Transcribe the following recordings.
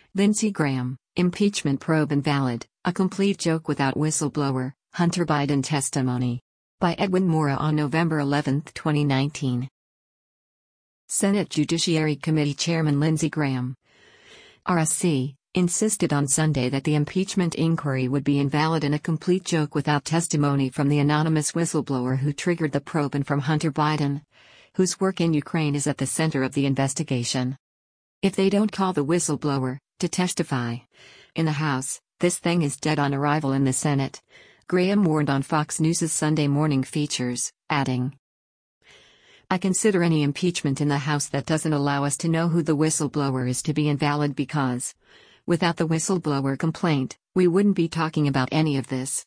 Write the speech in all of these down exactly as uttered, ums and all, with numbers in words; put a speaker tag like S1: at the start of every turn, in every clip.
S1: Lindsey Graham, impeachment probe invalid, a complete joke without whistleblower, Hunter Biden testimony. By Edwin Mora on November eleventh, twenty nineteen. Senate Judiciary Committee Chairman Lindsey Graham, R S C, insisted on Sunday that the impeachment inquiry would be invalid and a complete joke without testimony from the anonymous whistleblower who triggered the probe and from Hunter Biden, whose work in Ukraine is at the center of the investigation. If they don't call the whistleblower to testify in the House, this thing is dead on arrival in the Senate, Graham warned on Fox News' Sunday Morning Features, adding, "I consider any impeachment in the House that doesn't allow us to know who the whistleblower is to be invalid because, without the whistleblower complaint, we wouldn't be talking about any of this.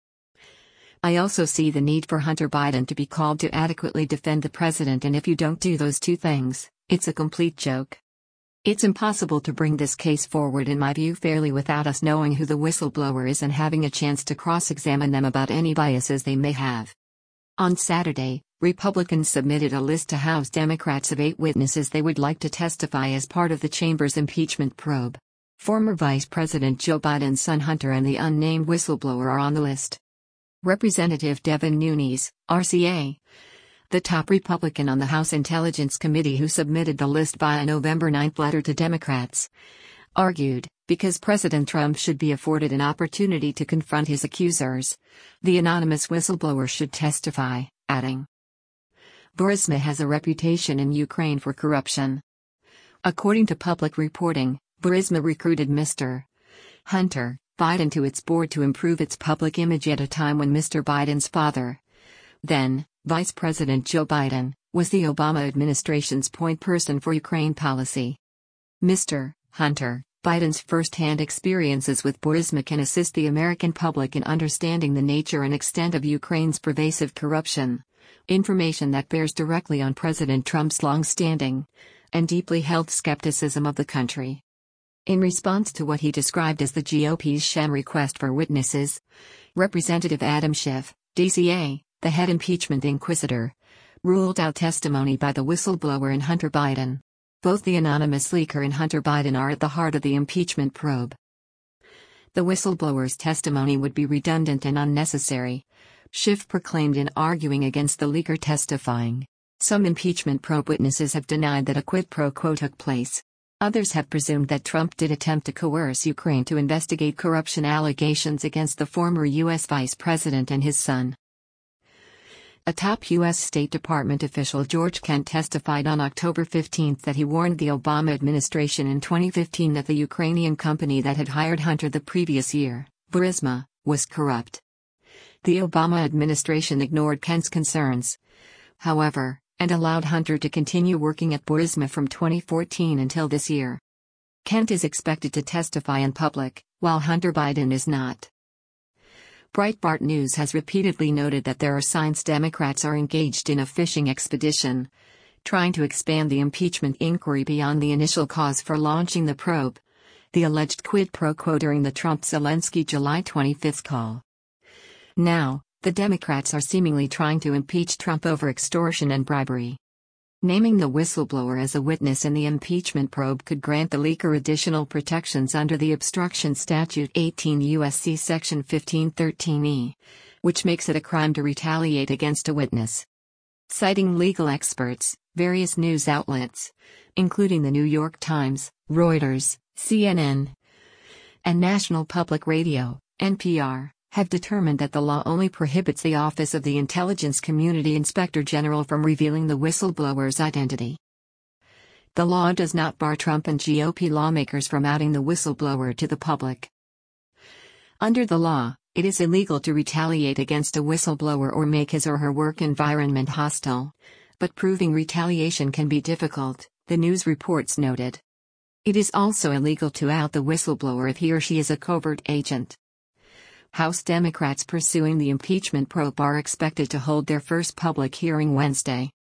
S1: I also see the need for Hunter Biden to be called to adequately defend the president, and if you don't do those two things, it's a complete joke. It's impossible to bring this case forward in my view fairly without us knowing who the whistleblower is and having a chance to cross-examine them about any biases they may have." On Saturday, Republicans submitted a list to House Democrats of eight witnesses they would like to testify as part of the chamber's impeachment probe. Former Vice President Joe Biden's son Hunter and the unnamed whistleblower are on the list. Representative Devin Nunes, R C A, the top Republican on the House Intelligence Committee who submitted the list via a November ninth letter to Democrats, argued, because President Trump should be afforded an opportunity to confront his accusers, the anonymous whistleblower should testify, adding, "Burisma has a reputation in Ukraine for corruption. According to public reporting, Burisma recruited Mister Hunter Biden to its board to improve its public image at a time when Mister Biden's father, then Vice President Joe Biden, was the Obama administration's point person for Ukraine policy. Mister Hunter Biden's first-hand experiences with Burisma can assist the American public in understanding the nature and extent of Ukraine's pervasive corruption, information that bears directly on President Trump's long-standing and deeply held skepticism of the country." In response to what he described as the G O P's sham request for witnesses, Representative Adam Schiff, D C A, the head impeachment inquisitor, ruled out testimony by the whistleblower and Hunter Biden. Both the anonymous leaker and Hunter Biden are at the heart of the impeachment probe. The whistleblower's testimony would be redundant and unnecessary, Schiff proclaimed in arguing against the leaker testifying. Some impeachment probe witnesses have denied that a quid pro quo took place. Others have presumed that Trump did attempt to coerce Ukraine to investigate corruption allegations against the former U S vice president and his son. A top U S State Department official, George Kent, testified on October fifteenth that he warned the Obama administration in twenty fifteen that the Ukrainian company that had hired Hunter the previous year, Burisma, was corrupt. The Obama administration ignored Kent's concerns, however, and allowed Hunter to continue working at Burisma from twenty fourteen until this year. Kent is expected to testify in public, while Hunter Biden is not. Breitbart News has repeatedly noted that there are signs Democrats are engaged in a fishing expedition, trying to expand the impeachment inquiry beyond the initial cause for launching the probe, the alleged quid pro quo during the Trump-Zelensky July twenty-fifth call. Now, the Democrats are seemingly trying to impeach Trump over extortion and bribery. Naming the whistleblower as a witness in the impeachment probe could grant the leaker additional protections under the obstruction statute eighteen U S C section fifteen thirteen E, which makes it a crime to retaliate against a witness. Citing legal experts, various news outlets, including the New York Times, Reuters, C N N, and National Public Radio, N P R, have determined that the law only prohibits the Office of the Intelligence Community Inspector General from revealing the whistleblower's identity. The law does not bar Trump and G O P lawmakers from outing the whistleblower to the public. Under the law, it is illegal to retaliate against a whistleblower or make his or her work environment hostile, but proving retaliation can be difficult, the news reports noted. It is also illegal to out the whistleblower if he or she is a covert agent. House Democrats pursuing the impeachment probe are expected to hold their first public hearing Wednesday.